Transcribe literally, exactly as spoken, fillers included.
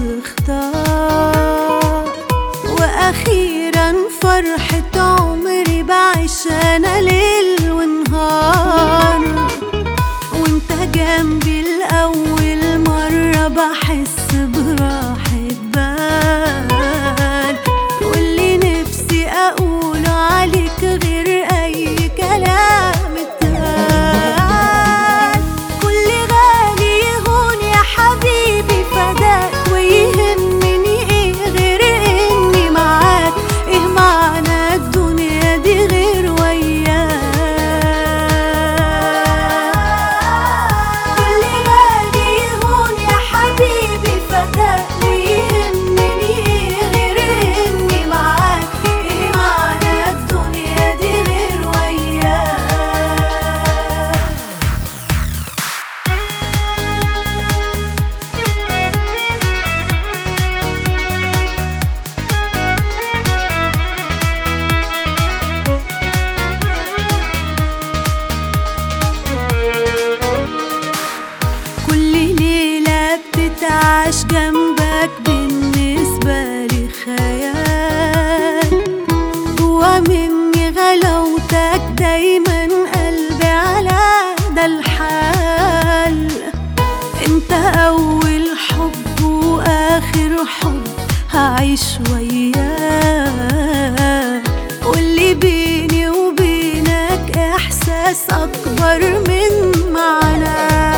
تختار. واخيرا فرحة عمري بعيش انا ليل ونهار، وانت جنبي لأول مرة بحس براحة بال، واللي نفسي اقوله عليك غير اي كلام اتقال. كل غالي يهون يا حبيبي فداك، ويهمني ايه غير اني معاك؟ ايه معنى الدنيا دي غير وياك؟ كل غالي يهون يا حبيبي فداك، ويهمني ايه غير اني معاك؟ ايه معنى الدنيا دي غير وياك؟ كل ليلة بتتعاش جنبك بالنسبة لي خيال، جوا مني غلاوتك دايما قلبي على ده الحال. انت اول حب واخر حب هعيش وياك، واللي بيني وبينك احساس اكبر من معناه.